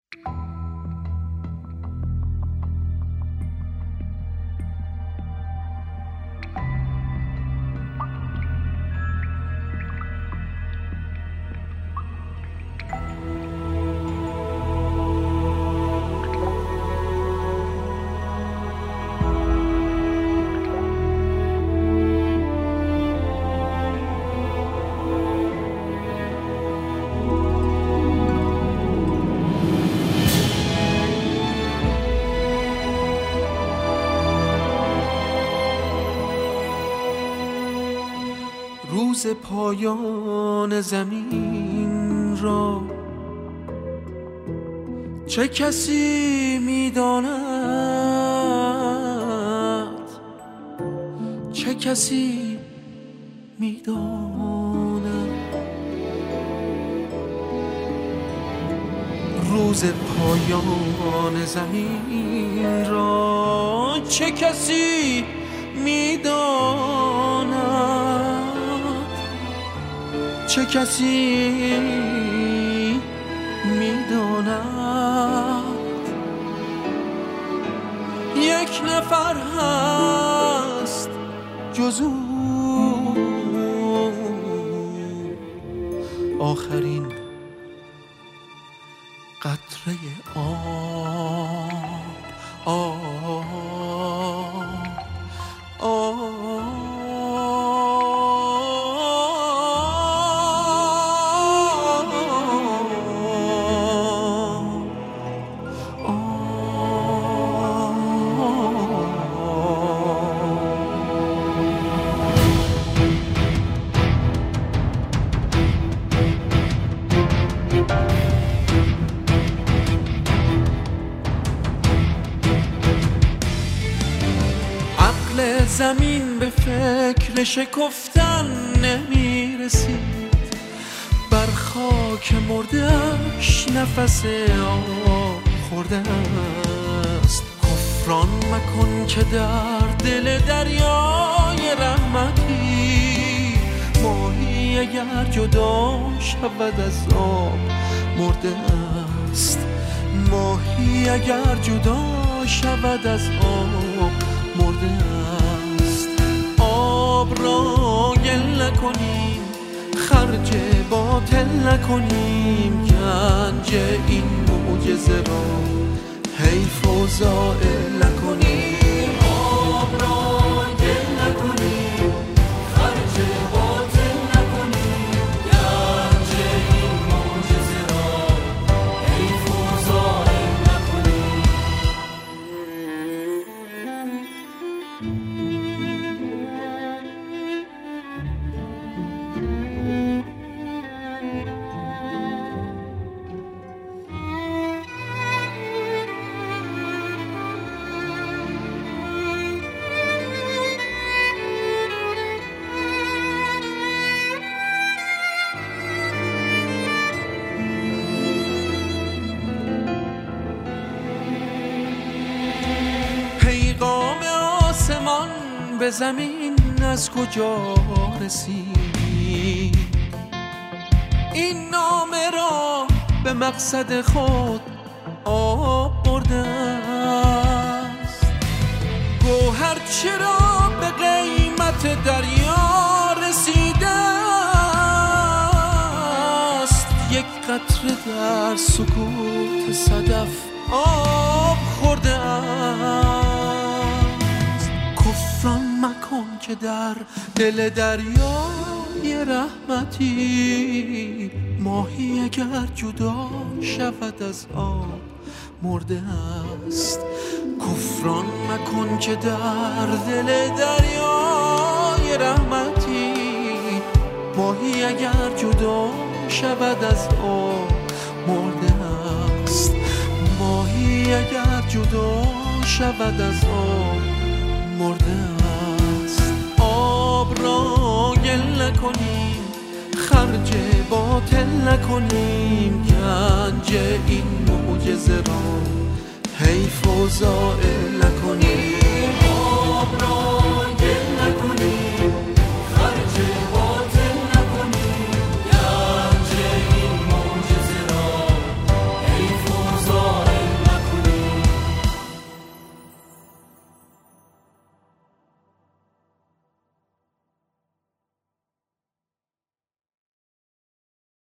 روز پایان زمین را چه کسی میداند، چه کسی میداند. روز پایان زمین را چه کسی میداند، چه کسی میداند. یک نفر هست جز او، آخرین قطره آب. زمین به فکر شکفتن نمیرسید، بر خاک مرده‌اش نفس آب خورده است. کفران مکن که در دل دریای رحمتی، ماهی اگر جدا شود از آب مرده است. ماهی اگر جدا شود از آب مرده است. آب را گل نکنیم، خرج باطل نکنیم، گنج این معجزه را حیف و ضایع نکنیم. آب را گل نکنیم، خرج باطل نکنیم، گنج این معجزه را حیف و ضایع نکنیم. پیغام آسمان به زمین از کجا رسید؟ این نامه را به مقصد خود آب برده است. گوهر چرا به قیمت دریا رسیده است؟ یک قطره در سکوت صدف آب خورده است. کفران مکن که در دل دریای رحمتی، ماهی اگر جدا شود از آب مرده است. کفران مکن که در دل دریای رحمتی، ماهی اگر جدا شود از آب مرده است. ماهی اگر جدا شود از آب مرده است. آب را گل نکنیم، خرج باطل نکنیم، گنج این معجزه را حیف و ضایع نکنیم.